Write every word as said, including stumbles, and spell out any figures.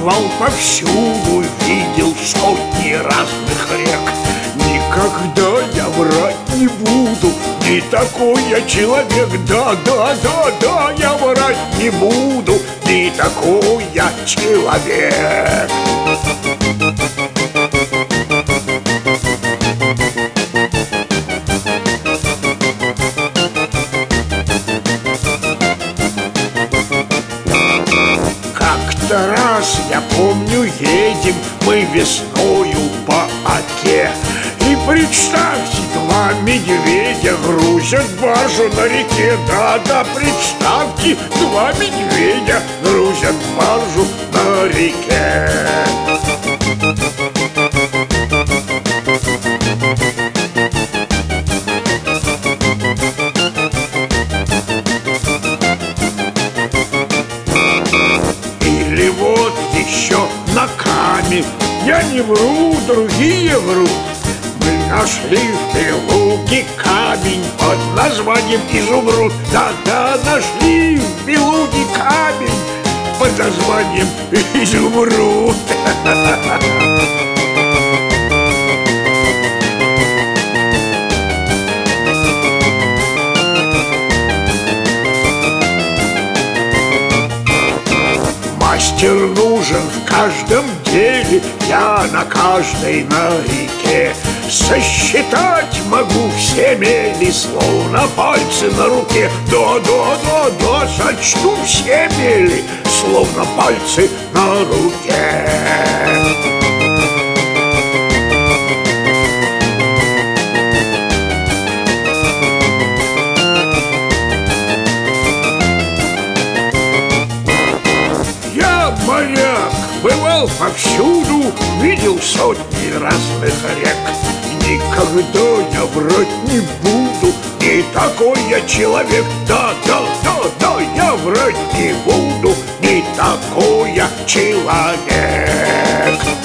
Бывал повсюду, видел сотни разных рек. Никогда я врать не буду, не такой я человек. Да, да, да, да, я врать не буду, не такой я человек. Как-то раз, я помню, едем мы весною по Оке. И представьте, два медведя грузят баржу на реке. Да-да, представьте, два медведя грузят баржу на реке. Или вот еще на Каме, я не вру, другие врут. Мы нашли в Белуге камень под названием изумруд. Да-да, нашли в Белуге камень под названием изумруд. Мастер нужен в каждом деле, я на каждой на реке. Сосчитать могу все мели, словно пальцы на руке. Да, да, да, да, сочту все мели, словно пальцы на руке. Моряк, бывал повсюду, видел сотни разных рек. Никогда я врать не буду, не такой я человек. Да, да, да, да, я врать не буду, не такой я человек.